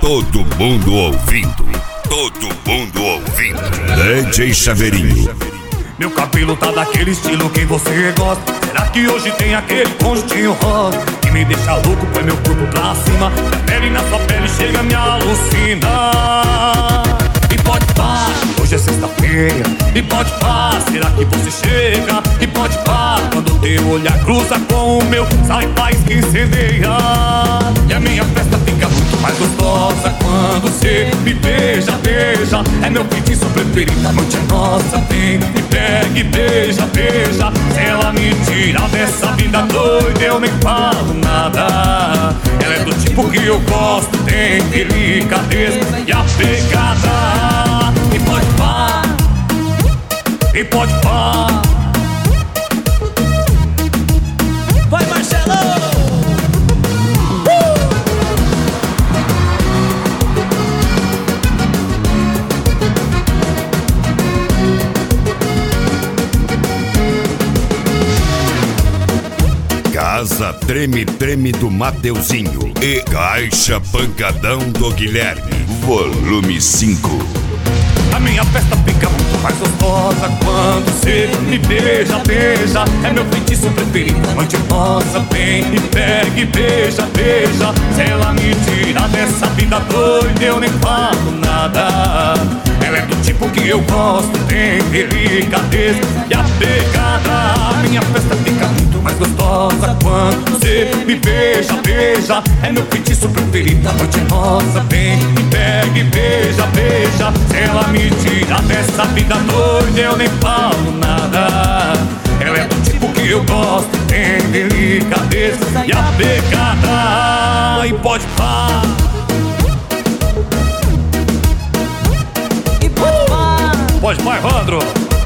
Todo mundo ouvindo. Todo mundo ouvindo. DJ Chaveirinho. Meu cabelo tá daquele estilo que você gosta. Será que hoje tem aquele conjuntinho rosa que me deixa louco, põe meu corpo pra cima? Minha pele na sua pele chega a me alucinar. E pode pá, hoje é sexta-feira. E pode pá, será que você chega? E pode pá, quando teu olhar cruza com o meu, sai paz que incendeia. E a minha festa fica muito mais gostosa quando você me beija, beija. É meu feitiço preferido, a noite é nossa. Vem, me pega e beija, beija. Se ela me tira dessa vida doida, eu nem falo nada. Ela é do tipo que eu gosto, tem delicadeza e a pegada. E pode pá, e pode pá. Vai, Marcelo! Casa Treme Treme do Mateuzinho e Caixa Pancadão do Guilherme, volume 5. A minha festa fica muito mais gostosa quando você me beija, beija. É meu feitiço preferido, noite nossa. Vem e pega e beija, beija. Se ela me tira dessa vida doida, eu nem falo nada. Ela é do tipo que eu gosto, tem delicadeza e a pegada. A minha festa fica muito mais gostosa quando você me beija, beija. É meu feitiço preferido, a noite é nossa. Vem e pega e beija, beija. Se ela me tira dessa vida doida, eu nem falo nada. Ela é do tipo que eu gosto, tem delicadeza e a pegada. E pode pá, E pode pá. pode pá, Evandro.